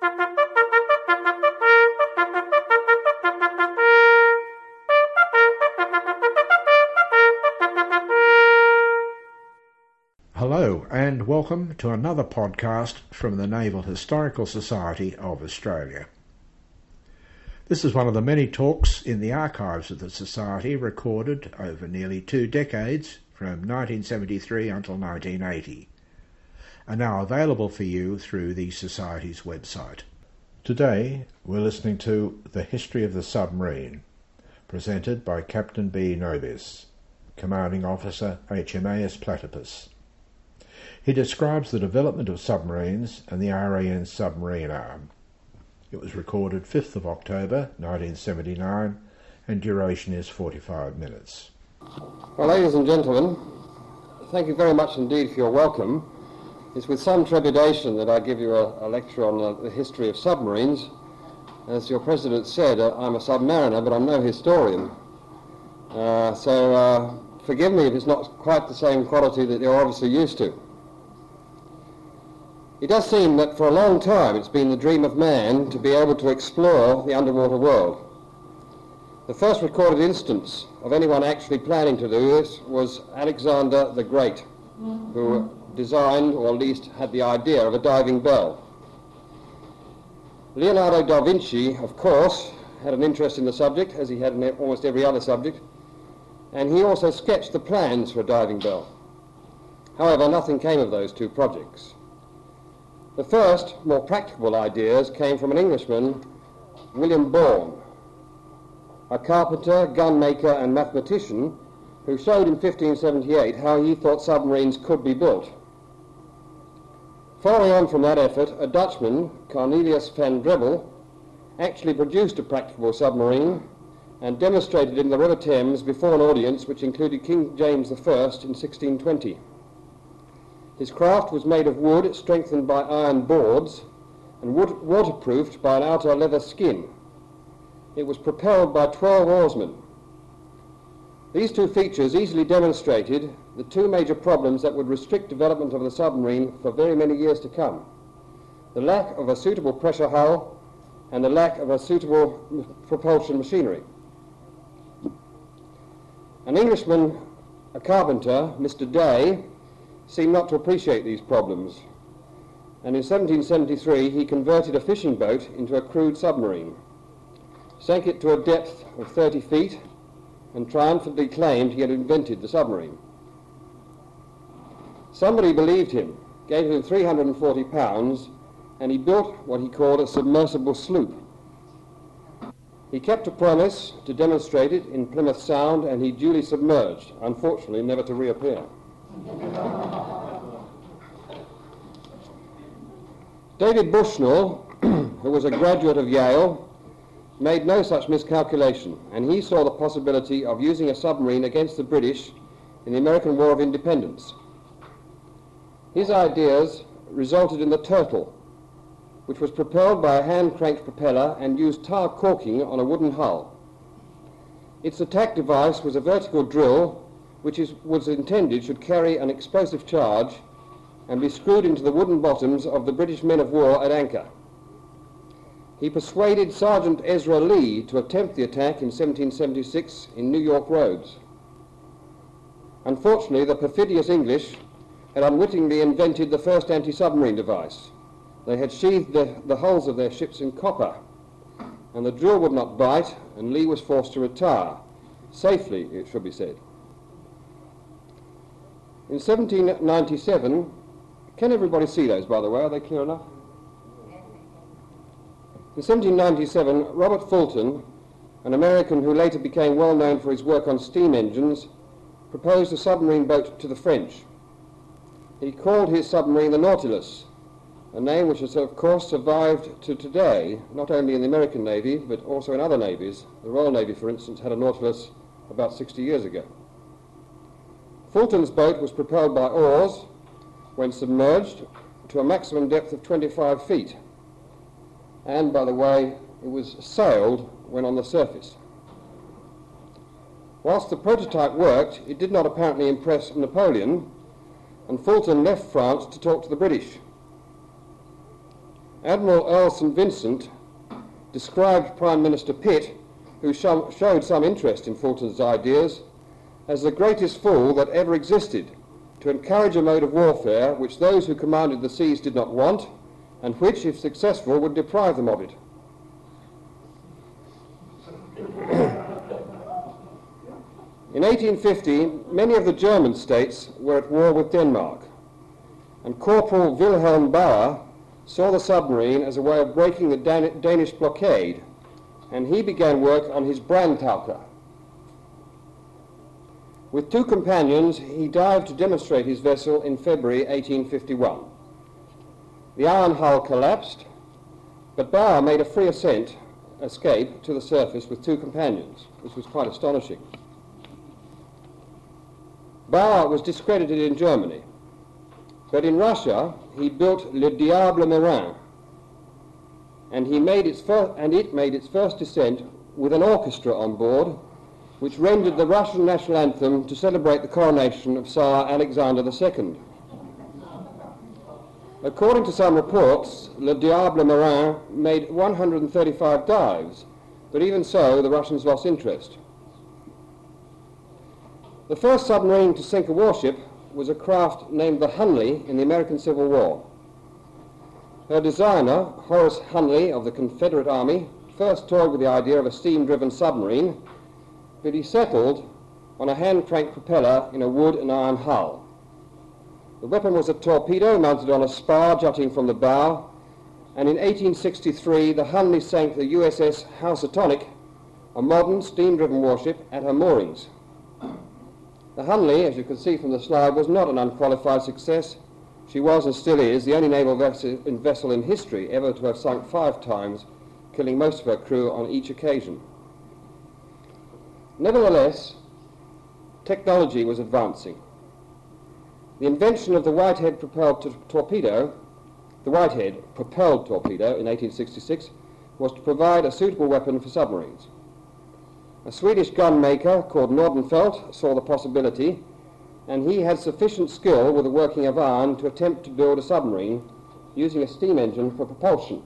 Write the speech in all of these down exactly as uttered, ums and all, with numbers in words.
Hello and welcome to another podcast from the Naval Historical Society of Australia. This is one of the many talks in the archives of the Society recorded over nearly two decades from nineteen seventy-three until nineteen eighty, and now available for you through the Society's website. Today we're listening to The History of the Submarine, presented by Captain B. Nobis, Commanding Officer H M A S Platypus. He describes the development of submarines and the R A N submarine arm. It was recorded fifth of October nineteen seventy-nine and duration is forty-five minutes. Well, ladies and gentlemen, thank you very much indeed for your welcome. It's with some trepidation that I give you a, a lecture on uh, the history of submarines. As your president said, uh, I'm a submariner, but I'm no historian. Uh, so uh, forgive me if it's not quite the same quality that you're obviously used to. It does seem that for a long time it's been the dream of man to be able to explore the underwater world. The first recorded instance of anyone actually planning to do this was Alexander the Great, who designed, or at least had the idea, of a diving bell. Leonardo da Vinci, of course, had an interest in the subject, as he had in almost every other subject, and he also sketched the plans for a diving bell. However, nothing came of those two projects. The first, more practical ideas came from an Englishman, William Bourne, a carpenter, gunmaker and mathematician who showed in fifteen seventy-eight how he thought submarines could be built. Following on from that effort, a Dutchman, Cornelius van Drebbel, actually produced a practicable submarine and demonstrated it in the River Thames before an audience which included King James the First in sixteen twenty. His craft was made of wood strengthened by iron boards and wood waterproofed by an outer leather skin. It was propelled by twelve oarsmen. These two features easily demonstrated the two major problems that would restrict development of the submarine for very many years to come: the lack of a suitable pressure hull and the lack of a suitable propulsion machinery. An Englishman, a carpenter, Mister Day, seemed not to appreciate these problems, and in seventeen seventy-three he converted a fishing boat into a crude submarine, sank it to a depth of thirty feet, and triumphantly claimed he had invented the submarine. Somebody believed him, gave him three hundred forty pounds, and he built what he called a submersible sloop. He kept a promise to demonstrate it in Plymouth Sound, and he duly submerged, unfortunately never to reappear. David Bushnell, who was a graduate of Yale, made no such miscalculation, and he saw the possibility of using a submarine against the British in the American War of Independence. His ideas resulted in the Turtle, which was propelled by a hand-cranked propeller and used tar caulking on a wooden hull. Its attack device was a vertical drill which is, was intended should carry an explosive charge and be screwed into the wooden bottoms of the British men of war at anchor. He persuaded Sergeant Ezra Lee to attempt the attack in seventeen seventy-six in New York roads. Unfortunately, the perfidious English had unwittingly invented the first anti-submarine device. They had sheathed the, the hulls of their ships in copper, and the drill would not bite, and Lee was forced to retire. Safely, it should be said. In seventeen ninety-seven, can everybody see those, by the way? Are they clear enough? In seventeen ninety-seven, Robert Fulton, an American who later became well known for his work on steam engines, proposed a submarine boat to the French. He called his submarine the Nautilus, a name which has of course survived to today, not only in the American Navy, but also in other navies. The Royal Navy, for instance, had a Nautilus about sixty years ago. Fulton's boat was propelled by oars when submerged to a maximum depth of twenty-five feet. And, by the way, it was sailed when on the surface. Whilst the prototype worked, it did not apparently impress Napoleon, and Fulton left France to talk to the British. Admiral Earl Saint Vincent described Prime Minister Pitt, who show, showed some interest in Fulton's ideas, as the greatest fool that ever existed, to encourage a mode of warfare which those who commanded the seas did not want, and which, if successful, would deprive them of it. In eighteen fifty, many of the German states were at war with Denmark, and Corporal Wilhelm Bauer saw the submarine as a way of breaking the Dan- Danish blockade, and he began work on his Brandtaucher. With two companions, he dived to demonstrate his vessel in February eighteen fifty-one. The iron hull collapsed, but Bauer made a free ascent, escape to the surface with two companions, which was quite astonishing. Bauer was discredited in Germany, but in Russia he built Le Diable Marin, and he made its first, and it made its first descent with an orchestra on board, which rendered the Russian national anthem to celebrate the coronation of Tsar Alexander the Second. According to some reports, Le Diable Marin made one hundred thirty-five dives, but even so, the Russians lost interest. The first submarine to sink a warship was a craft named the Hunley in the American Civil War. Her designer, Horace Hunley of the Confederate Army, first toyed with the idea of a steam-driven submarine, but he settled on a hand-crank propeller in a wood and iron hull. The weapon was a torpedo mounted on a spar jutting from the bow, and in eighteen sixty-three the Hunley sank the U S S Housatonic, a modern steam-driven warship, at her moorings. The Hunley, as you can see from the slide, was not an unqualified success. She was and still is the only naval vessel in, vessel in history ever to have sunk five times, killing most of her crew on each occasion. Nevertheless, technology was advancing. The invention of the Whitehead propelled to torpedo, the Whitehead propelled torpedo in eighteen sixty-six, was to provide a suitable weapon for submarines. A Swedish gun maker called Nordenfeldt saw the possibility, and he had sufficient skill with the working of iron to attempt to build a submarine using a steam engine for propulsion.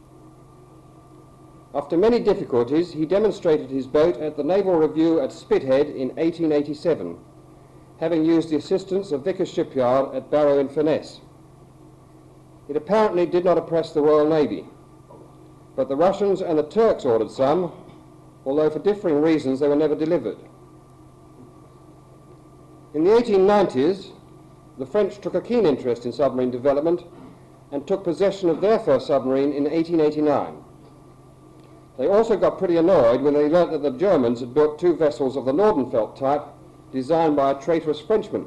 After many difficulties, he demonstrated his boat at the Naval Review at Spithead in eighteen eighty-seven, having used the assistance of Vickers Shipyard at Barrow-in-Furness. It apparently did not impress the Royal Navy, but the Russians and the Turks ordered some, although for differing reasons they were never delivered. In the eighteen nineties, the French took a keen interest in submarine development and took possession of their first submarine in eighteen eighty-nine. They also got pretty annoyed when they learnt that the Germans had built two vessels of the Nordenfeldt type designed by a traitorous Frenchman.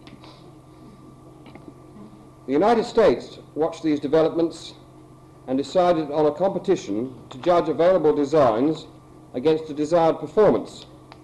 The United States watched these developments and decided on a competition to judge available designs against a desired performance.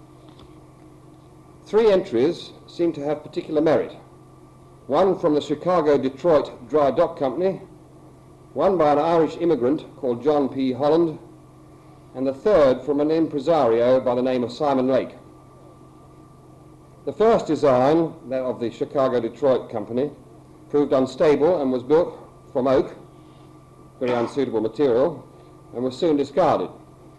Three entries seem to have particular merit. One from the Chicago-Detroit Dry Dock Company, one by an Irish immigrant called John P. Holland, and the third from an impresario by the name of Simon Lake. The first design, that of the Chicago-Detroit Company, proved unstable and was built from oak, very unsuitable material, and was soon discarded.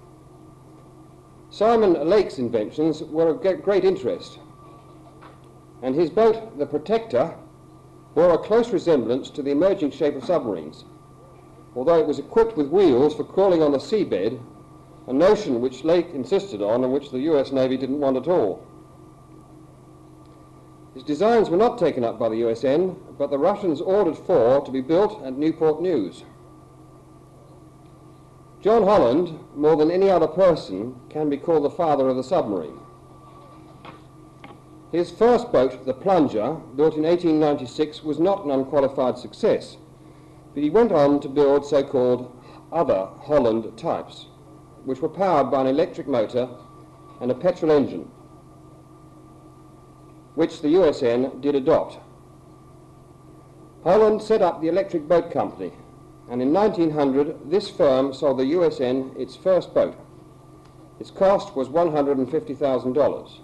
Simon Lake's inventions were of great interest, and his boat, the Protector, bore a close resemblance to the emerging shape of submarines, although it was equipped with wheels for crawling on the seabed, a notion which Lake insisted on and which the U S Navy didn't want at all. His designs were not taken up by the U S N, but the Russians ordered four to be built at Newport News. John Holland, more than any other person, can be called the father of the submarine. His first boat, the Plunger, built in eighteen ninety-six, was not an unqualified success, but he went on to build so-called other Holland types, which were powered by an electric motor and a petrol engine, which the U S N did adopt. Holland set up the Electric Boat Company, and in nineteen hundred this firm sold the U S N its first boat. Its cost was one hundred fifty thousand dollars.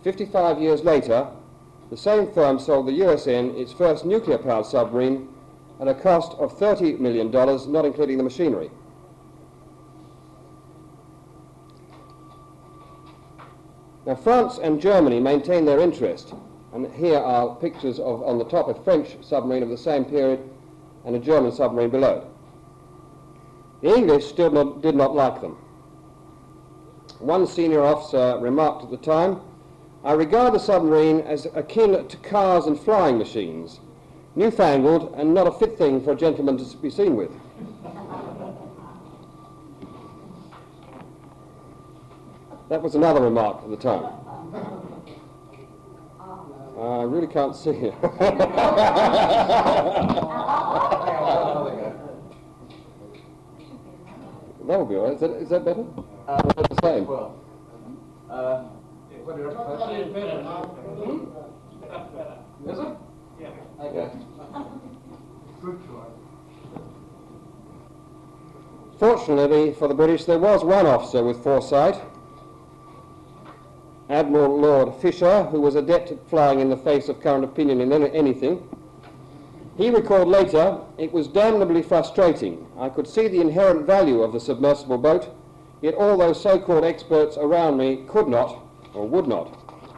Fifty-five years later, the same firm sold the U S N its first nuclear-powered submarine at a cost of thirty million dollars, not including the machinery. Now, France and Germany maintained their interest, and here are pictures of, on the top, a French submarine of the same period and a German submarine below. The English still not, did not like them. One senior officer remarked at the time, "I regard the submarine as akin to cars and flying machines, newfangled and not a fit thing for a gentleman to be seen with." That was another remark at the time. Uh, I really can't see it. That would be all right. Is that, is that better? Uh, is that the same? Well, uh, is it? Yeah. Okay. Fortunately for the British, there was one officer with foresight, Admiral Lord Fisher, who was adept at flying in the face of current opinion in any, anything. He recalled later, "It was damnably frustrating. I could see the inherent value of the submersible boat, yet all those so-called experts around me could not, or would not."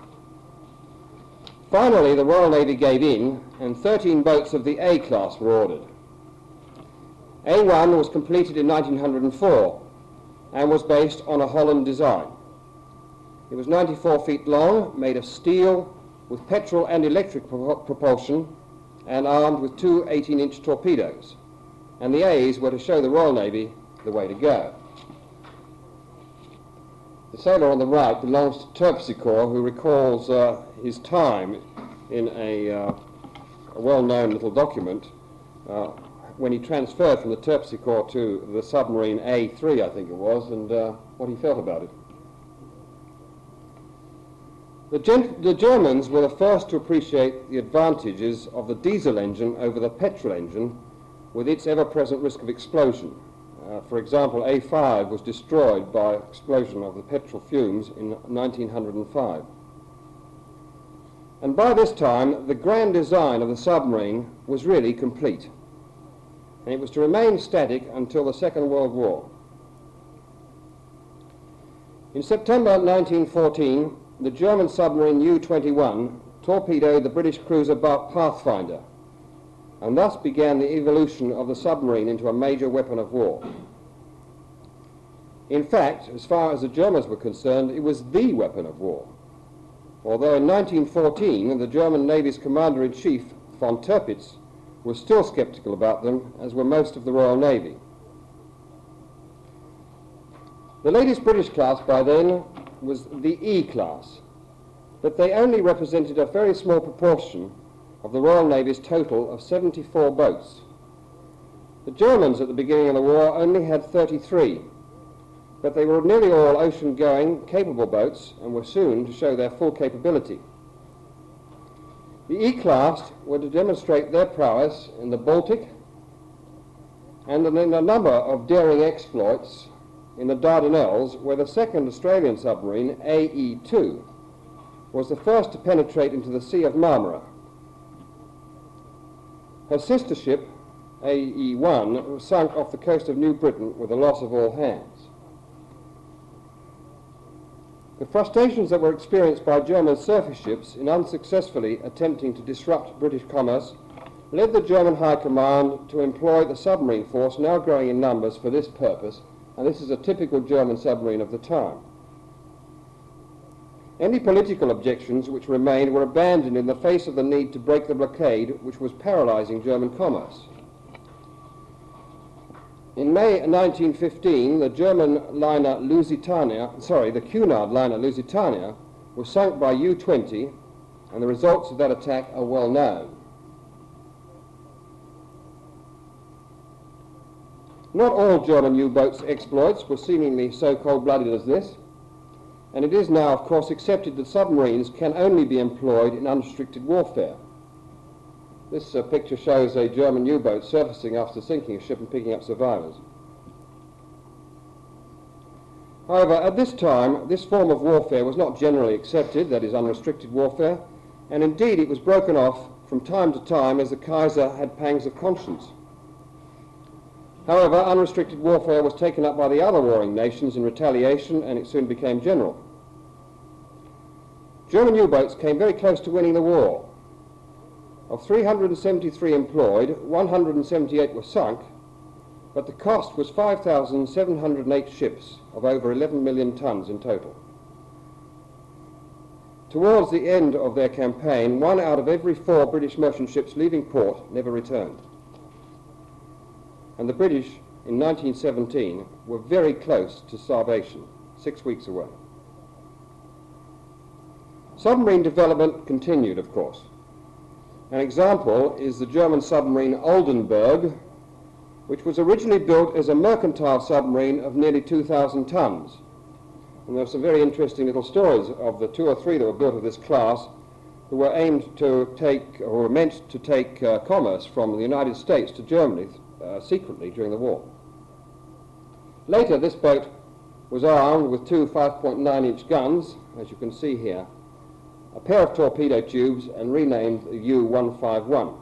Finally, the Royal Navy gave in, and thirteen boats of the A class were ordered. A one was completed in nineteen oh four and was based on a Holland design. It was ninety-four feet long, made of steel, with petrol and electric pro propulsion, and armed with two eighteen-inch torpedoes. And the A's were to show the Royal Navy the way to go. The sailor on the right belongs to Terpsichore, who recalls uh, his time in a, uh, a well-known little document uh, when he transferred from the Terpsichore to the submarine A three, I think it was, and uh, what he felt about it. The, gen the Germans were the first to appreciate the advantages of the diesel engine over the petrol engine, with its ever-present risk of explosion. Uh, for example, A five was destroyed by explosion of the petrol fumes in nineteen oh five. And by this time, the grand design of the submarine was really complete, and it was to remain static until the Second World War. In September nineteen fourteen, the German submarine U twenty-one torpedoed the British cruiser Pathfinder, and thus began the evolution of the submarine into a major weapon of war. In fact, as far as the Germans were concerned, it was the weapon of war, although in nineteen fourteen the German Navy's Commander-in-Chief, von Tirpitz, was still sceptical about them, as were most of the Royal Navy. The latest British class by then was the E class, but they only represented a very small proportion of the Royal Navy's total of seventy-four boats. The Germans at the beginning of the war only had thirty-three, but they were nearly all ocean-going, capable boats, and were soon to show their full capability. The E class were to demonstrate their prowess in the Baltic and in a number of daring exploits in the Dardanelles, where the second Australian submarine, A E two, was the first to penetrate into the Sea of Marmara. Her sister ship, A E one, was sunk off the coast of New Britain with the loss of all hands. The frustrations that were experienced by German surface ships in unsuccessfully attempting to disrupt British commerce led the German High Command to employ the submarine force, now growing in numbers, for this purpose, and this is a typical German submarine of the time. Any political objections which remained were abandoned in the face of the need to break the blockade which was paralyzing German commerce. In May nineteen fifteen, the German liner Lusitania, sorry, the Cunard liner Lusitania was sunk by U twenty, and the results of that attack are well known. Not all German U-boats' exploits were seemingly so cold-blooded as this, and it is now, of course, accepted that submarines can only be employed in unrestricted warfare. This uh, picture shows a German U-boat surfacing after sinking a ship and picking up survivors. However, at this time, this form of warfare was not generally accepted, that is, unrestricted warfare, and indeed it was broken off from time to time as the Kaiser had pangs of conscience. However, unrestricted warfare was taken up by the other warring nations in retaliation, and it soon became general. German U-boats came very close to winning the war. Of three hundred seventy-three employed, one hundred seventy-eight were sunk, but the cost was five thousand seven hundred eight ships of over eleven million tons in total. Towards the end of their campaign, one out of every four British merchant ships leaving port never returned. And the British, in nineteen seventeen, were very close to starvation, six weeks away. Submarine development continued, of course. An example is the German submarine Oldenburg, which was originally built as a mercantile submarine of nearly two thousand tons. And there are some very interesting little stories of the two or three that were built of this class who were aimed to take, or were meant to take uh, commerce from the United States to Germany uh, secretly during the war. Later, this boat was armed with two five point nine inch guns, as you can see here, a pair of torpedo tubes, and renamed the U one fifty-one.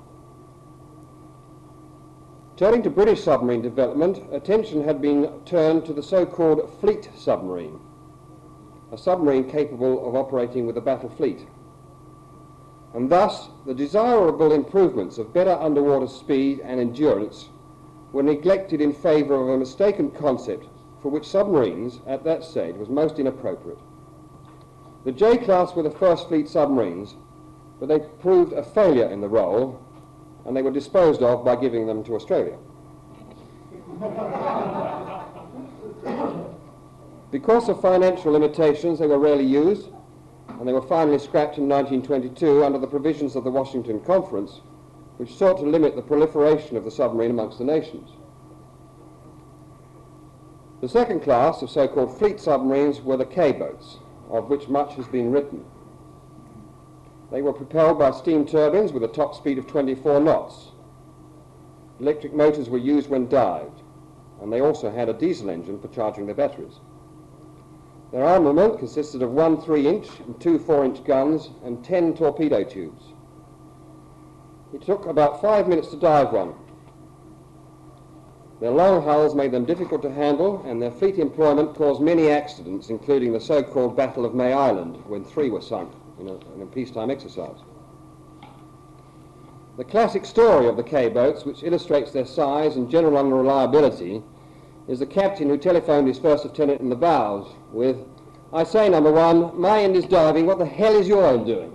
Turning to British submarine development, attention had been turned to the so-called fleet submarine, a submarine capable of operating with a battle fleet. And thus, the desirable improvements of better underwater speed and endurance were neglected in favour of a mistaken concept for which submarines at that stage was most inappropriate. The J-class were the first fleet submarines, but they proved a failure in the role, and they were disposed of by giving them to Australia. Because of financial limitations, they were rarely used, and they were finally scrapped in nineteen twenty-two under the provisions of the Washington Conference, which sought to limit the proliferation of the submarine amongst the nations. The second class of so-called fleet submarines were the K-boats, of which much has been written. They were propelled by steam turbines with a top speed of twenty-four knots. Electric motors were used when dived, and they also had a diesel engine for charging their batteries. Their armament consisted of one three inch and two four inch guns and ten torpedo tubes. It took about five minutes to dive one. Their long hulls made them difficult to handle, and their fleet employment caused many accidents, including the so-called Battle of May Island, when three were sunk in a, in a peacetime exercise. The classic story of the K-boats, which illustrates their size and general unreliability, is the captain who telephoned his first lieutenant in the bows with, "I say, number one, my end is diving, what the hell is your end doing?"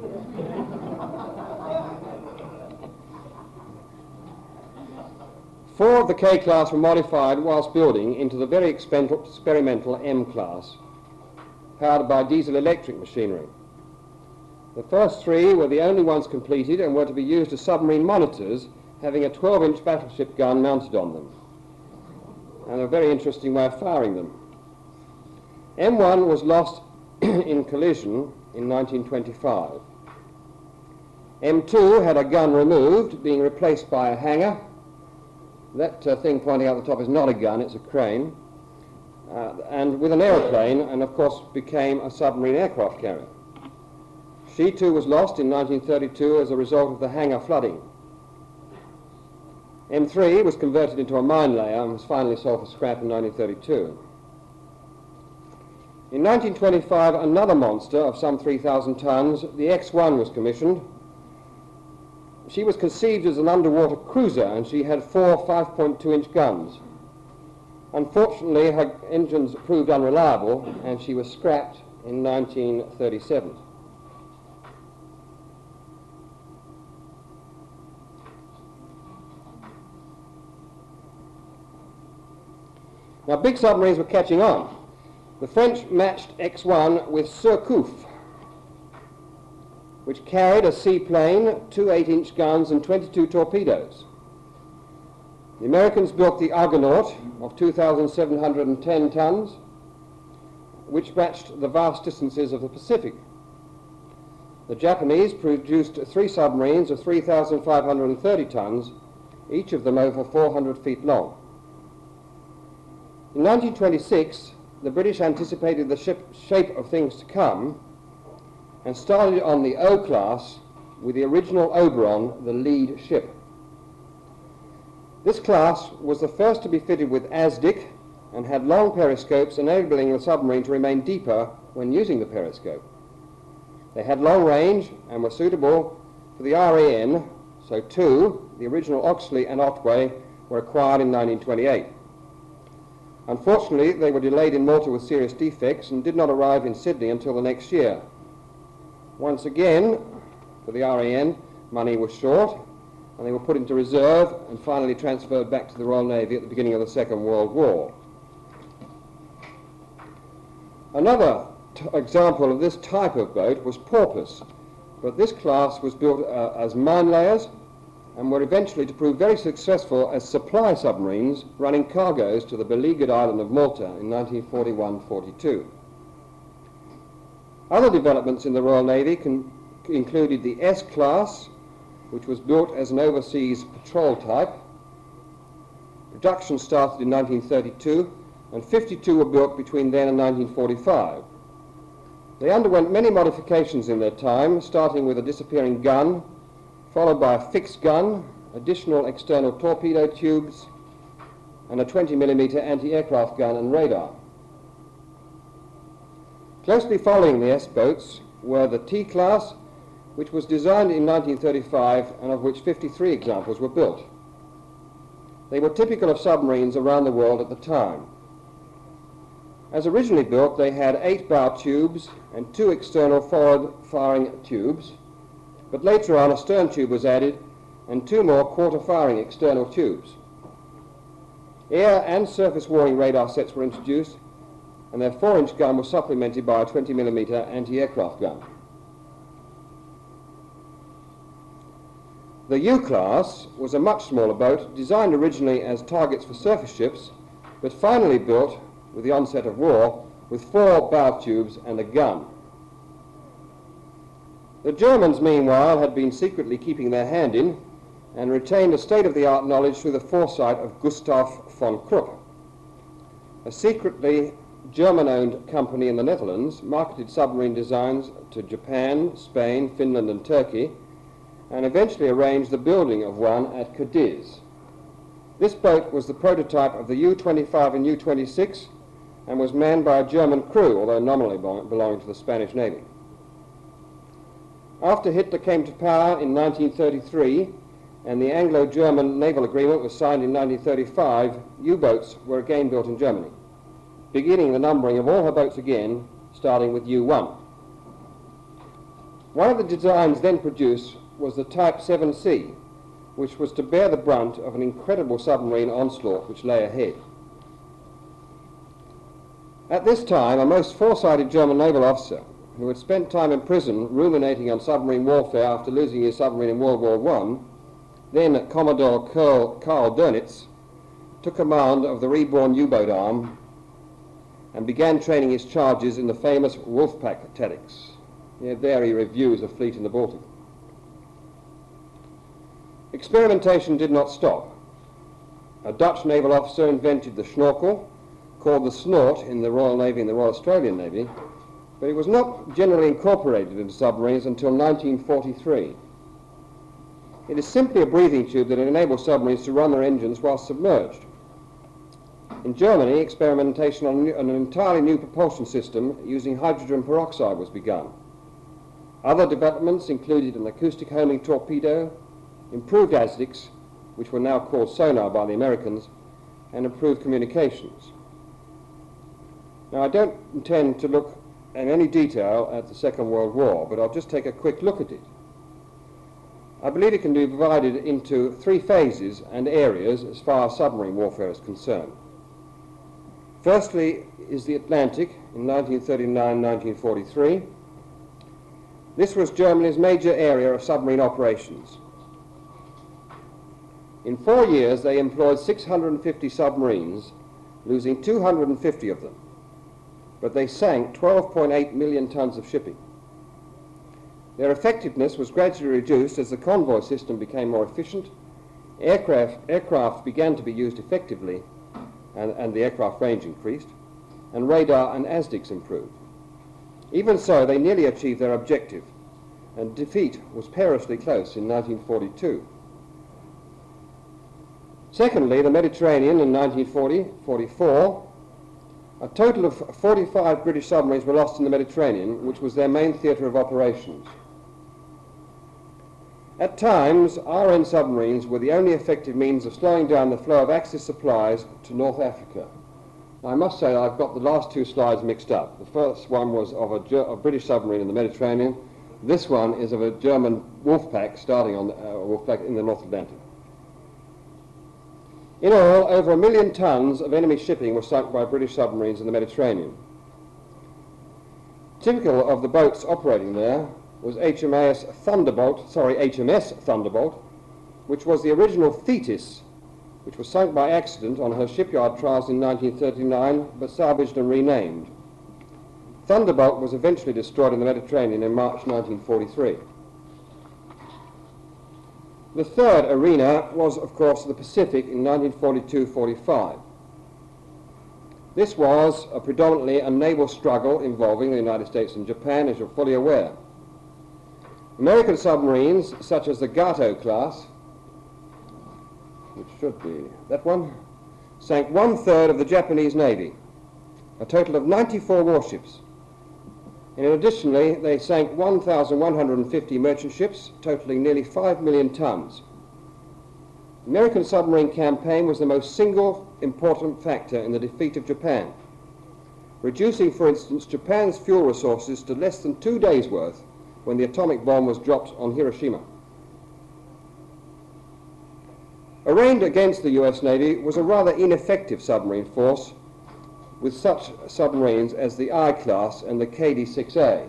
Four of the K-class were modified whilst building into the very experimental M-class, powered by diesel-electric machinery. The first three were the only ones completed and were to be used as submarine monitors, having a twelve inch battleship gun mounted on them, and a very interesting way of firing them. M one was lost in collision in nineteen twenty-five. M two had a gun removed, being replaced by a hangar. That uh, thing pointing out the top is not a gun, it's a crane, uh, and with an aeroplane, and of course became a submarine aircraft carrier. She too was lost in nineteen thirty-two as a result of the hangar flooding. M three was converted into a mine layer and was finally sold for scrap in nineteen thirty-two. In nineteen twenty-five, another monster of some three thousand tons, the X one, was commissioned. She was conceived as an underwater cruiser, and she had four five point two inch guns. Unfortunately, her engines proved unreliable, and she was scrapped in nineteen thirty-seven. Now, big submarines were catching on. The French matched X one with Surcouf, which carried a seaplane, two eight inch guns and twenty-two torpedoes. The Americans built the Argonaut of two thousand seven hundred ten tons, which matched the vast distances of the Pacific. The Japanese produced three submarines of three thousand five hundred thirty tons, each of them over four hundred feet long. In nineteen twenty-six, the British anticipated the ship shape of things to come and started on the O-class with the original Oberon the lead ship. This class was the first to be fitted with A S D I C and had long periscopes, enabling the submarine to remain deeper when using the periscope. They had long range and were suitable for the R A N, so two, the original Oxley and Otway, were acquired in nineteen twenty-eight. Unfortunately, they were delayed in Malta with serious defects and did not arrive in Sydney until the next year. Once again, for the R A N, money was short, and they were put into reserve and finally transferred back to the Royal Navy at the beginning of the Second World War. Another t example of this type of boat was Porpoise, but this class was built uh, as mine layers and were eventually to prove very successful as supply submarines running cargoes to the beleaguered island of Malta in nineteen forty-one forty-two. Other developments in the Royal Navy con included the S-class, which was built as an overseas patrol type. Production started in nineteen thirty-two, and fifty-two were built between then and nineteen forty-five. They underwent many modifications in their time, starting with a disappearing gun, followed by a fixed gun, additional external torpedo tubes, and a twenty millimeter anti-aircraft gun and radar. Closely following the S-boats were the T-class, which was designed in nineteen thirty-five and of which fifty-three examples were built. They were typical of submarines around the world at the time. As originally built, they had eight bow tubes and two external forward-firing tubes, but later on a stern tube was added and two more quarter-firing external tubes. Air and surface warning radar sets were introduced, and their four inch gun was supplemented by a twenty millimeter anti-aircraft gun. The U-class was a much smaller boat, designed originally as targets for surface ships, but finally built, with the onset of war, with four bow tubes and a gun. The Germans, meanwhile, had been secretly keeping their hand in and retained a state-of-the-art knowledge through the foresight of Gustav von Krupp. A secretly German-owned company in the Netherlands marketed submarine designs to Japan, Spain, Finland and Turkey, and eventually arranged the building of one at Cadiz. This boat was the prototype of the U twenty-five and U twenty-six and was manned by a German crew, although nominally belonging to the Spanish Navy. After Hitler came to power in nineteen thirty-three and the Anglo-German naval agreement was signed in nineteen thirty-five, U-boats were again built in Germany, beginning the numbering of all her boats again, starting with U one. One of the designs then produced was the Type seven C, which was to bear the brunt of an incredible submarine onslaught which lay ahead. At this time, a most foresighted German naval officer, who had spent time in prison ruminating on submarine warfare after losing his submarine in World War One, then Commodore Karl, Karl Dönitz, took command of the reborn U-boat arm and began training his charges in the famous Wolfpack tactics. Yeah, there he reviews a fleet in the Baltic. Experimentation did not stop. A Dutch naval officer invented the schnorkel, called the snort in the Royal Navy and the Royal Australian Navy, but it was not generally incorporated into submarines until nineteen forty-three. It is simply a breathing tube that enables submarines to run their engines while submerged. In Germany, experimentation on an entirely new propulsion system using hydrogen peroxide was begun. Other developments included an acoustic homing torpedo, improved A S D I Cs, which were now called sonar by the Americans, and improved communications. Now, I don't intend to look in any detail at the Second World War, but I'll just take a quick look at it. I believe it can be divided into three phases and areas as far as submarine warfare is concerned. Firstly is the Atlantic in nineteen thirty-nine to nineteen forty-three. This was Germany's major area of submarine operations. In four years, they employed six hundred fifty submarines, losing two hundred fifty of them, but they sank twelve point eight million tons of shipping. Their effectiveness was gradually reduced as the convoy system became more efficient, aircraft, aircraft began to be used effectively, and, and the aircraft range increased, and radar and A S D I Cs improved. Even so, they nearly achieved their objective, and defeat was perilously close in nineteen forty-two. Secondly, the Mediterranean in nineteen forty forty-four, a total of forty-five British submarines were lost in the Mediterranean, which was their main theatre of operations. At times, R N submarines were the only effective means of slowing down the flow of Axis supplies to North Africa. Now, I must say I've got the last two slides mixed up. The first one was of a, Ger a British submarine in the Mediterranean. This one is of a German Wolfpack starting on the, uh, Wolfpack in the North Atlantic. In all, over a million tons of enemy shipping were sunk by British submarines in the Mediterranean. Typical of the boats operating there was H M S Thunderbolt, sorry, H M S Thunderbolt, which was the original Thetis, which was sunk by accident on her shipyard trials in nineteen thirty-nine, but salvaged and renamed. Thunderbolt was eventually destroyed in the Mediterranean in March nineteen forty-three. The third arena was, of course, the Pacific in nineteen forty-two forty-five. This was a predominantly a naval struggle involving the United States and Japan, as you're fully aware. American submarines, such as the Gato class, which should be that one, sank one-third of the Japanese Navy, a total of ninety-four warships. And additionally, they sank one thousand one hundred fifty merchant ships, totaling nearly five million tons. The American submarine campaign was the most single important factor in the defeat of Japan, reducing, for instance, Japan's fuel resources to less than two days' worth when the atomic bomb was dropped on Hiroshima. Arraigned against the U S Navy was a rather ineffective submarine force, with such submarines as the I-class and the K D six A.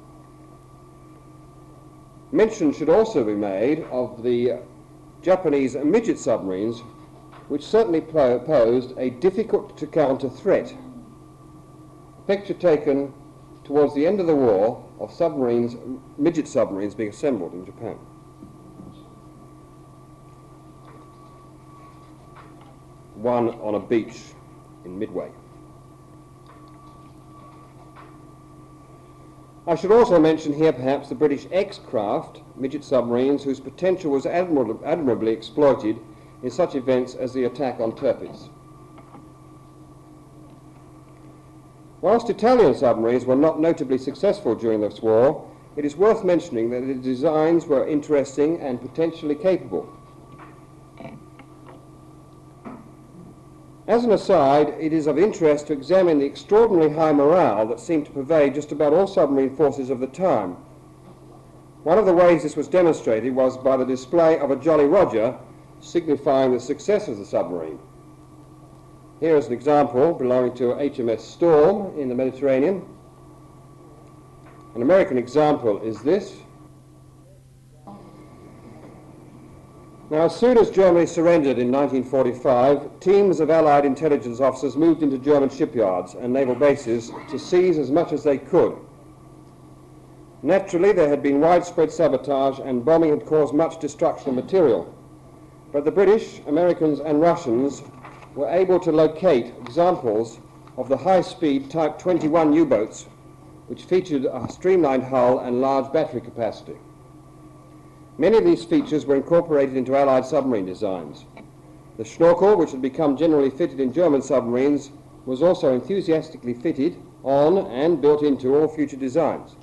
Mention should also be made of the Japanese midget submarines, which certainly posed a difficult-to-counter threat. A picture taken towards the end of the war of submarines, midget submarines being assembled in Japan. One on a beach in Midway. I should also mention here perhaps the British X-craft midget submarines, whose potential was admirably, admirably exploited in such events as the attack on Tirpitz. Whilst Italian submarines were not notably successful during this war, it is worth mentioning that the designs were interesting and potentially capable. As an aside, it is of interest to examine the extraordinarily high morale that seemed to pervade just about all submarine forces of the time. One of the ways this was demonstrated was by the display of a Jolly Roger, signifying the success of the submarine. Here is an example belonging to H M S Storm in the Mediterranean. An American example is this. Now, as soon as Germany surrendered in nineteen forty-five, teams of Allied intelligence officers moved into German shipyards and naval bases to seize as much as they could. Naturally, there had been widespread sabotage and bombing had caused much destruction of material. But the British, Americans and Russians were able to locate examples of the high-speed Type twenty-one U-boats, which featured a streamlined hull and large battery capacity. Many of these features were incorporated into Allied submarine designs. The Schnorkel, which had become generally fitted in German submarines, was also enthusiastically fitted on and built into all future designs.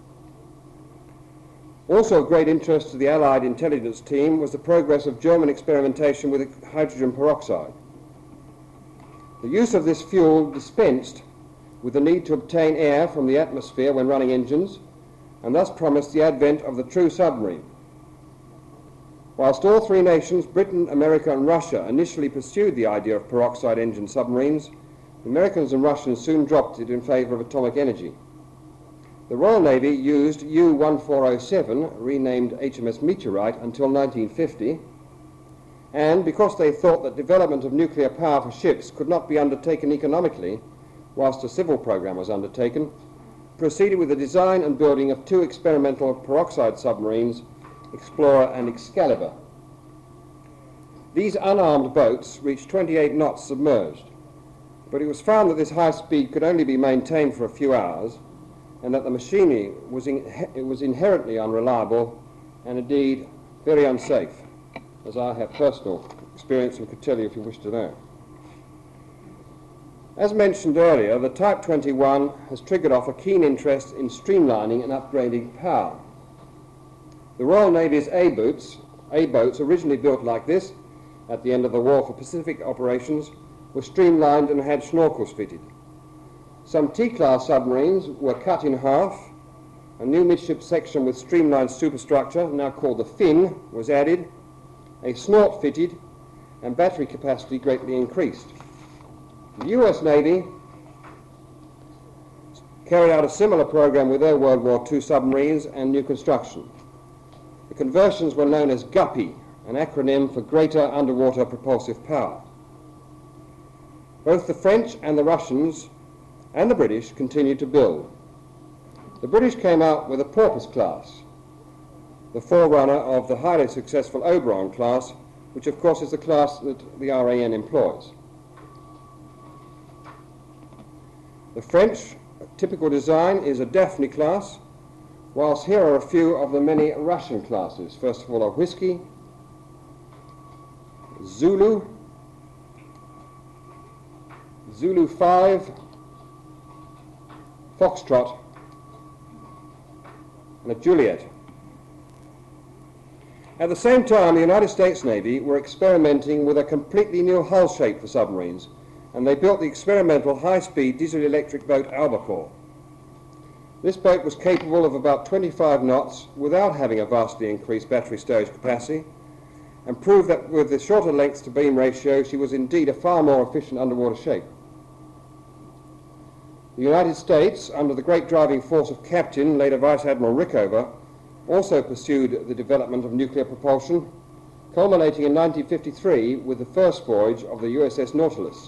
Also of great interest to the Allied intelligence team was the progress of German experimentation with hydrogen peroxide. The use of this fuel dispensed with the need to obtain air from the atmosphere when running engines, and thus promised the advent of the true submarine. Whilst all three nations, Britain, America and Russia, initially pursued the idea of peroxide engine submarines, the Americans and Russians soon dropped it in favour of atomic energy. The Royal Navy used U fourteen oh seven, renamed H M S Meteorite, until nineteen fifty, and because they thought that development of nuclear power for ships could not be undertaken economically, whilst a civil program was undertaken, proceeded with the design and building of two experimental peroxide submarines, Explorer and Excalibur. These unarmed boats reached twenty-eight knots submerged, but it was found that this high speed could only be maintained for a few hours, and that the machinery was, in, it was inherently unreliable and indeed very unsafe, as I have personal experience and could tell you if you wish to know. As mentioned earlier, the Type twenty-one has triggered off a keen interest in streamlining and upgrading power. The Royal Navy's A-boats, A-boats originally built like this at the end of the war for Pacific operations, were streamlined and had schnorkels fitted. Some T-class submarines were cut in half, a new midship section with streamlined superstructure, now called the fin, was added, a snort fitted, and battery capacity greatly increased. The U S Navy carried out a similar program with their World War Two submarines and new construction. The conversions were known as GUPPY, an acronym for Greater Underwater Propulsive Power. Both the French and the Russians and the British continued to build. The British came out with a Porpoise class, the forerunner of the highly successful Oberon class, which of course is the class that the R A N employs. The French typical design is a Daphne class, whilst here are a few of the many Russian classes. First of all, a Whiskey, Zulu, Zulu five, Foxtrot, and a Juliet. At the same time, the United States Navy were experimenting with a completely new hull shape for submarines, and they built the experimental high-speed diesel-electric boat Albacore. This boat was capable of about twenty-five knots without having a vastly increased battery storage capacity, and proved that with the shorter length to beam ratio she was indeed a far more efficient underwater shape. The United States, under the great driving force of Captain, later Vice Admiral Rickover, also pursued the development of nuclear propulsion, culminating in nineteen fifty-three with the first voyage of the U S S Nautilus.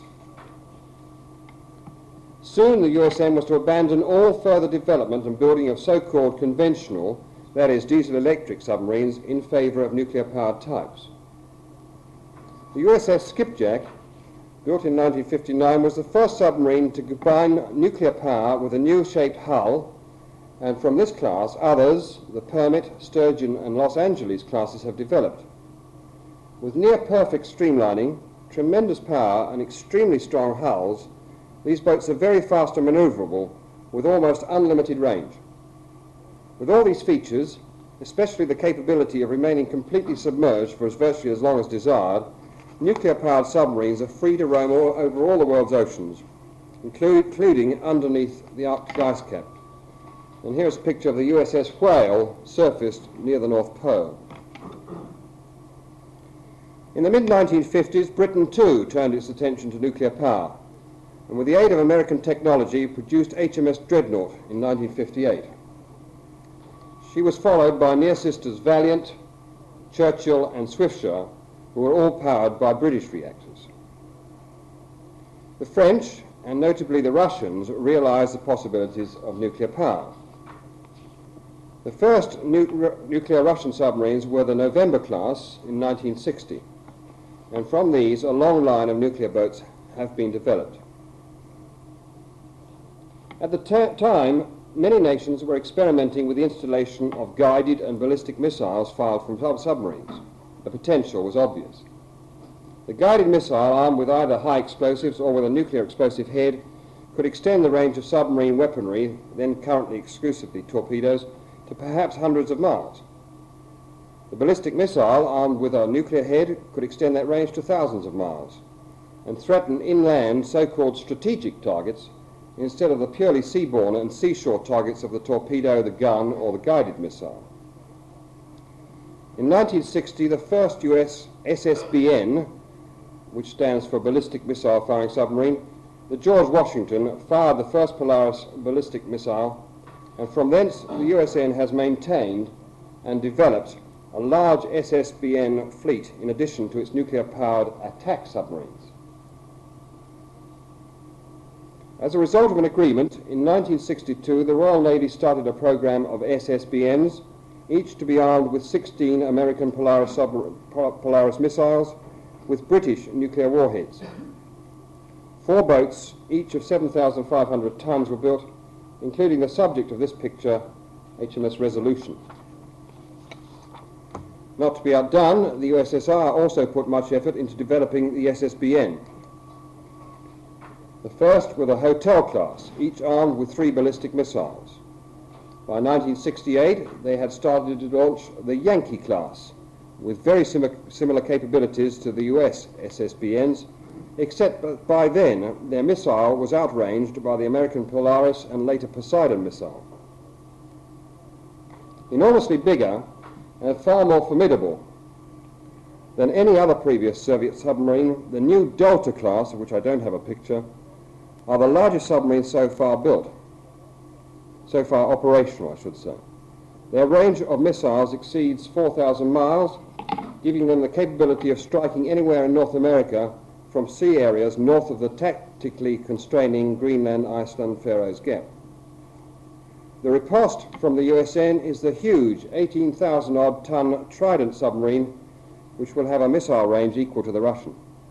Soon the U S N was to abandon all further development and building of so-called conventional, that is diesel-electric submarines, in favour of nuclear-powered types. The U S S Skipjack, built in nineteen fifty-nine, was the first submarine to combine nuclear power with a new shaped hull, and from this class others, the Permit, Sturgeon and Los Angeles classes, have developed. With near-perfect streamlining, tremendous power and extremely strong hulls, these boats are very fast and manoeuvrable, with almost unlimited range. With all these features, especially the capability of remaining completely submerged for as virtually as long as desired, nuclear-powered submarines are free to roam all, over all the world's oceans, include, including underneath the Arctic ice cap. And here's a picture of the U S S Whale surfaced near the North Pole. In the mid nineteen fifties, Britain too turned its attention to nuclear power, and with the aid of American technology produced H M S Dreadnought in nineteen fifty-eight. She was followed by near sisters Valiant, Churchill and Swiftsure, who were all powered by British reactors. The French, and notably the Russians, realized the possibilities of nuclear power. The first nu nuclear Russian submarines were the November class in nineteen sixty, and from these a long line of nuclear boats have been developed. At the time, many nations were experimenting with the installation of guided and ballistic missiles fired from sub submarines. The potential was obvious. The guided missile, armed with either high explosives or with a nuclear explosive head, could extend the range of submarine weaponry, then currently exclusively torpedoes, to perhaps hundreds of miles. The ballistic missile, armed with a nuclear head, could extend that range to thousands of miles and threaten inland so-called strategic targets instead of the purely seaborne and seashore targets of the torpedo, the gun, or the guided missile. In nineteen sixty, the first U S S S B N, which stands for Ballistic Missile Firing Submarine, the George Washington, fired the first Polaris ballistic missile, and from thence the U S N has maintained and developed a large S S B N fleet in addition to its nuclear-powered attack submarines. As a result of an agreement, in nineteen sixty-two the Royal Navy started a program of S S B Ns, each to be armed with sixteen American Polaris, Polaris missiles with British nuclear warheads. Four boats, each of seven thousand five hundred tons, were built, including the subject of this picture, H M S Resolution. Not to be outdone, the U S S R also put much effort into developing the S S B N. The first were the Hotel class, each armed with three ballistic missiles. By nineteen sixty-eight, they had started to launch the Yankee class, with very similar, similar capabilities to the U S S S B Ns, except that by then their missile was outranged by the American Polaris and later Poseidon missile. Enormously bigger and far more formidable than any other previous Soviet submarine, the new Delta class, of which I don't have a picture, are the largest submarines so far built, so far operational, I should say. Their range of missiles exceeds four thousand miles, giving them the capability of striking anywhere in North America from sea areas north of the tactically constraining Greenland, Iceland, Faroes Gap. The riposte from the U S N is the huge eighteen thousand odd ton Trident submarine, which will have a missile range equal to the Russian.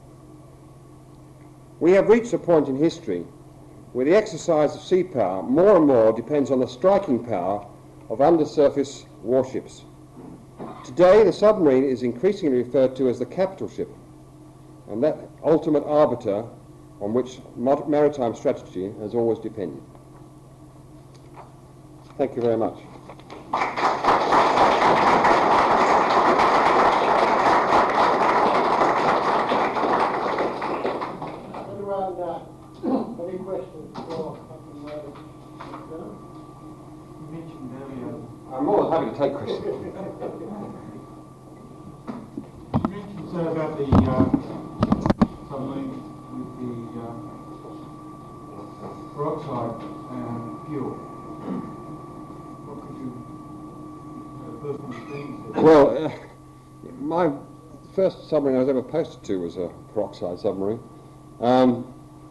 We have reached a point in history where the exercise of sea power more and more depends on the striking power of undersurface warships. Today, the submarine is increasingly referred to as the capital ship, and that ultimate arbiter on which maritime strategy has always depended. Thank you very much. Anyone, uh, any questions for Captain Wade? You mentioned earlier. I'm more than happy to take questions. You mentioned so about the uh, submarine with the uh, peroxide um, fuel. Well, uh, my first submarine I was ever posted to was a peroxide submarine. Um,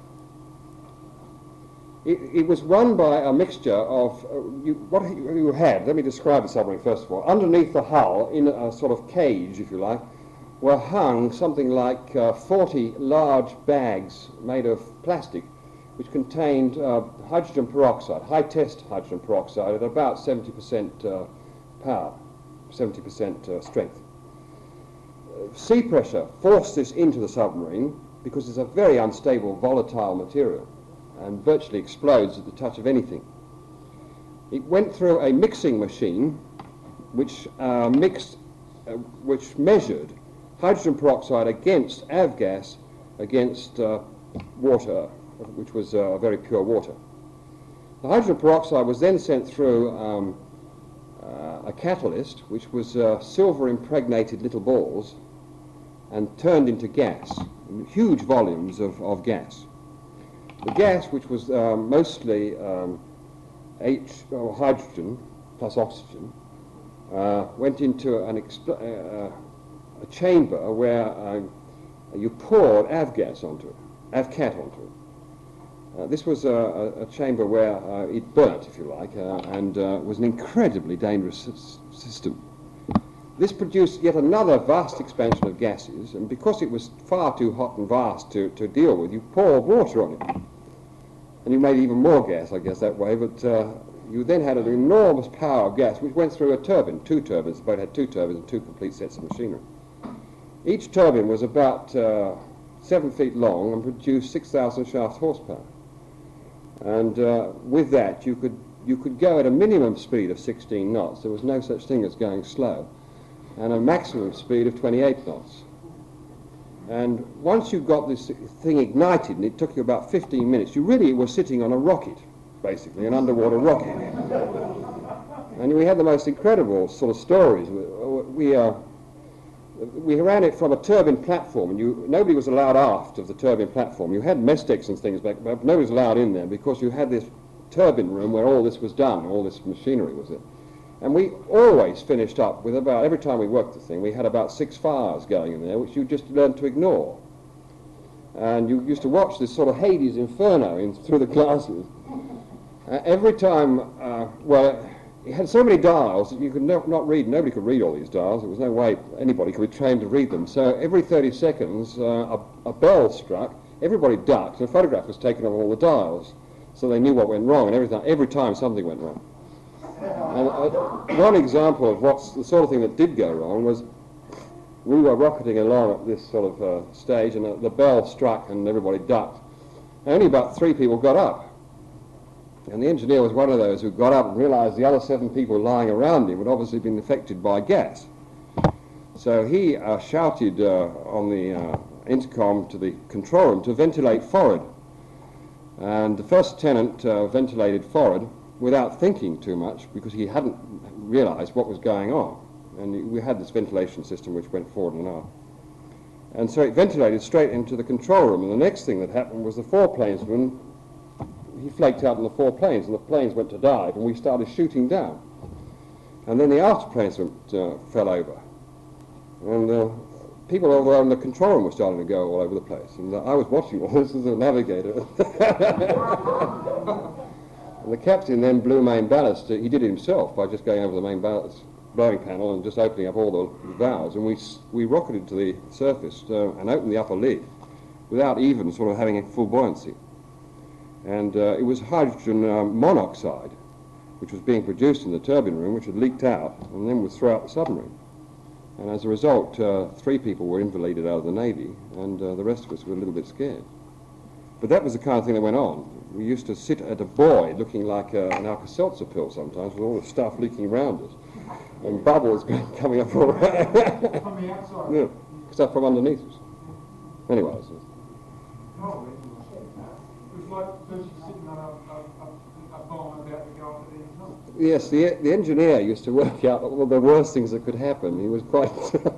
it, it was run by a mixture of, uh, you, what you had, let me describe the submarine first of all. Underneath the hull, in a sort of cage, if you like, were hung something like uh, forty large bags made of plastic, which contained uh, hydrogen peroxide, high-test hydrogen peroxide at about seventy percent uh, power, seventy percent uh, strength. Uh, sea pressure forced this into the submarine because it's a very unstable, volatile material and virtually explodes at the touch of anything. It went through a mixing machine which uh, mixed, uh, which measured hydrogen peroxide against avgas against uh, water, which was uh, very pure water. The hydrogen peroxide was then sent through um, uh, a catalyst, which was uh, silver impregnated little balls, and turned into gas, huge volumes of, of gas. The gas, which was uh, mostly um, H, or hydrogen plus oxygen, uh, went into an expl uh, a chamber where uh, you poured avgas onto it, avcat onto it. Uh, this was a, a, a chamber where uh, it burnt, if you like, uh, and uh, was an incredibly dangerous system. This produced yet another vast expansion of gases, and because it was far too hot and vast to, to deal with, you poured water on it. And you made even more gas, I guess, that way, but uh, you then had an enormous power of gas, which went through a turbine, two turbines. The boat had two turbines and two complete sets of machinery. Each turbine was about uh, seven feet long and produced six thousand shaft horsepower. And uh, with that, you could, you could go at a minimum speed of sixteen knots. There was no such thing as going slow. And a maximum speed of twenty-eight knots. And once you got this thing ignited, and it took you about fifteen minutes, you really were sitting on a rocket, basically, an underwater rocket. And we had the most incredible sort of stories. We, we, uh, we ran it from a turbine platform, and you, nobody was allowed aft of the turbine platform. You had mess decks and things back, but nobody was allowed in there because you had this turbine room where all this was done, all this machinery was there. And we always finished up with about, every time we worked the thing, we had about six fires going in there, which you just learned to ignore. And you used to watch this sort of Hades inferno in, through the glasses. Uh, every time, uh, well, it had so many dials that you could no, not read, nobody could read all these dials. There was no way anybody could be trained to read them. So every thirty seconds, uh, a, a bell struck, everybody ducked, and a photograph was taken of all the dials. so they knew what went wrong, and every time, every time something went wrong. And uh, one example of what's the sort of thing that did go wrong was we were rocketing along at this sort of uh, stage, and uh, the bell struck and everybody ducked. And only about three people got up. And the engineer was one of those who got up and realised the other seven people lying around him had obviously been affected by gas. So he uh, shouted uh, on the uh, intercom to the control room to ventilate forward. And the first lieutenant uh, ventilated forward without thinking too much, because he hadn't realised what was going on. And we had this ventilation system which went forward and aft. And so it ventilated straight into the control room. And the next thing that happened was the foreplanesman, he flaked out on the four planes, and the planes went to dive, and we started shooting down. And then the afterplanesman uh, fell over. And uh, people over in the control room were starting to go all over the place. And uh, I was watching all this as a navigator. And the captain then blew main ballast. He did it himself by just going over the main ballast blowing panel and just opening up all the valves. And we, we rocketed to the surface uh, and opened the upper lid without even sort of having a full buoyancy. And uh, it was hydrogen uh, monoxide, which was being produced in the turbine room, which had leaked out and then would throw out the submarine. And as a result, uh, three people were invalided out of the Navy, and uh, the rest of us were a little bit scared. But that was the kind of thing that went on. We used to sit at a buoy looking like uh, an Alka-Seltzer pill sometimes, with all the stuff leaking around us, and bubbles coming up all around. From the outside? Yeah, stuff from underneath us. Anyway. So. Oh, it was like Lucy sitting on a, a, a, a bomb about to go off at any time. Yes, the, the engineer used to work out all the worst things that could happen. He was quite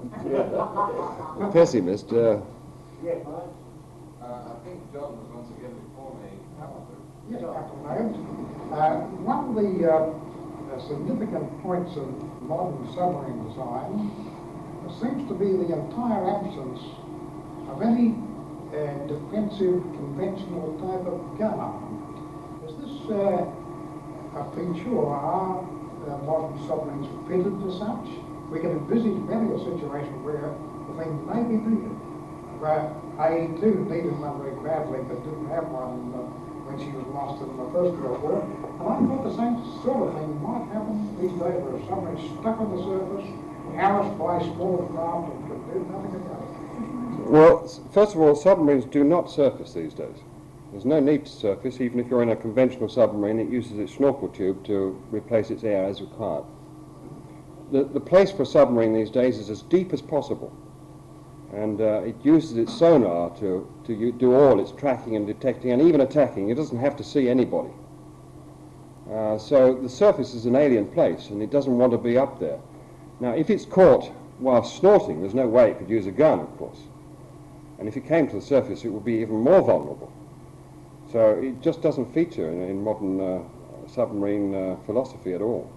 a pessimist. Uh, yes, uh, I think John was once again before me. Yes, Captain Knight. Uh, one of the uh, uh, significant points of modern submarine design seems to be the entire absence of any uh, defensive, conventional type of gun armament. Is this uh, a feature, or are uh, modern submarines fitted to such? We can envisage many a situation where the thing may be needed. But I too needed one very badly, but didn't have one uh, when she was lost in the First World War. And I thought the same sort of thing might happen these days, where a submarine stuck on the surface, harassed by smaller craft, and could do nothing about it. Well, first of all, submarines do not surface these days. There's no need to surface, even if you're in a conventional submarine. It uses its snorkel tube to replace its air as required. The, the place for a submarine these days is as deep as possible, and uh, it uses its sonar to, to u- do all its tracking and detecting and even attacking. It doesn't have to see anybody. Uh, so the surface is an alien place, and it doesn't want to be up there. Now, if it's caught while snorting, there's no way it could use a gun, of course. And if it came to the surface, it would be even more vulnerable. So it just doesn't feature in, in modern uh, submarine uh, philosophy at all.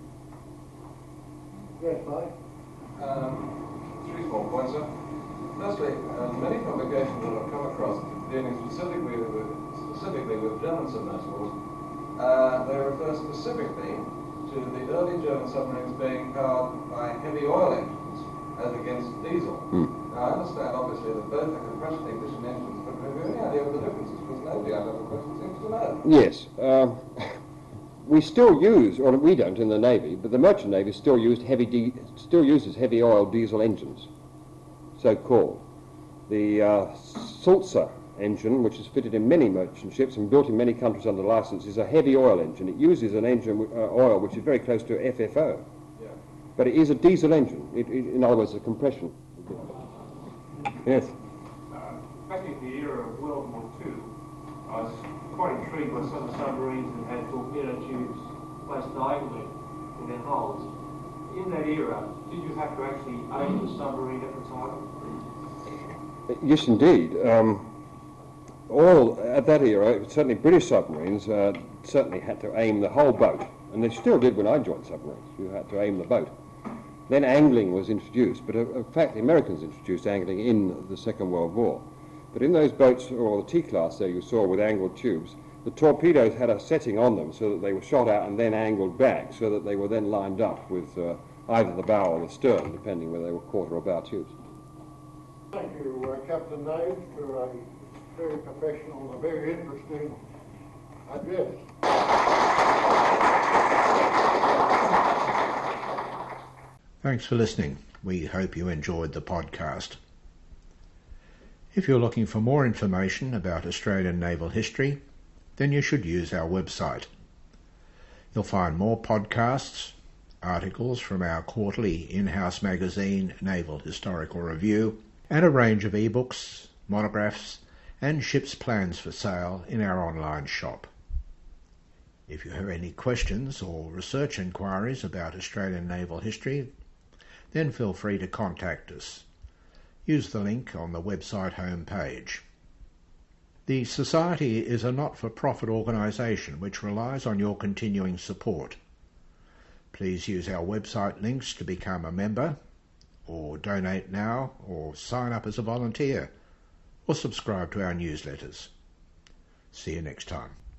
Yes, Mike? Um, three small points, sir. Firstly, uh, many publications that I've come across dealing specifically with, specifically with German submersibles, uh, they refer specifically to the early German submarines being powered by heavy oil engines as against diesel. Hmm. Now, I understand, obviously, that both are compression ignition engines, but have you any idea what the difference is? Because nobody I've ever questioned seems to know. Yes. Um, we still use, or we don't in the Navy, but the Merchant Navy still used heavy di- still uses heavy oil diesel engines, so-called. The uh, Sulzer engine, which is fitted in many merchant ships and built in many countries under license, is a heavy oil engine. It uses an engine uh, oil which is very close to F F O, Yeah. but it is a diesel engine. It, it, in other words, a compression. Yes. Uh, back in the era of World War Two, I was quite intrigued by some of the submarines that had torpedo tubes placed diagonally in their hulls. In that era, did you have to actually aim the submarine at the target? Yes, indeed. Um, all at that era, certainly British submarines uh, certainly had to aim the whole boat, and they still did when I joined submarines. You had to aim the boat. Then angling was introduced, but uh, in fact the Americans introduced angling in the Second World War. But in those boats, or the T-class there you saw with angled tubes, the torpedoes had a setting on them so that they were shot out and then angled back, so that they were then lined up with uh, either the bow or the stern, depending whether they were quarter or bow tubes. Thank you, uh, Captain Knight, for a very professional and a very interesting Adieu. Thanks for listening. We hope you enjoyed the podcast. If you're looking for more information about Australian naval history, then you should use our website. You'll find more podcasts, articles from our quarterly in-house magazine, Naval Historical Review, and a range of ebooks, monographs, and ship's plans for sale in our online shop. If you have any questions or research inquiries about Australian naval history, then feel free to contact us. Use the link on the website homepage. The Society is a not-for-profit organisation which relies on your continuing support. Please use our website links to become a member, or donate now, or sign up as a volunteer, or subscribe to our newsletters. See you next time.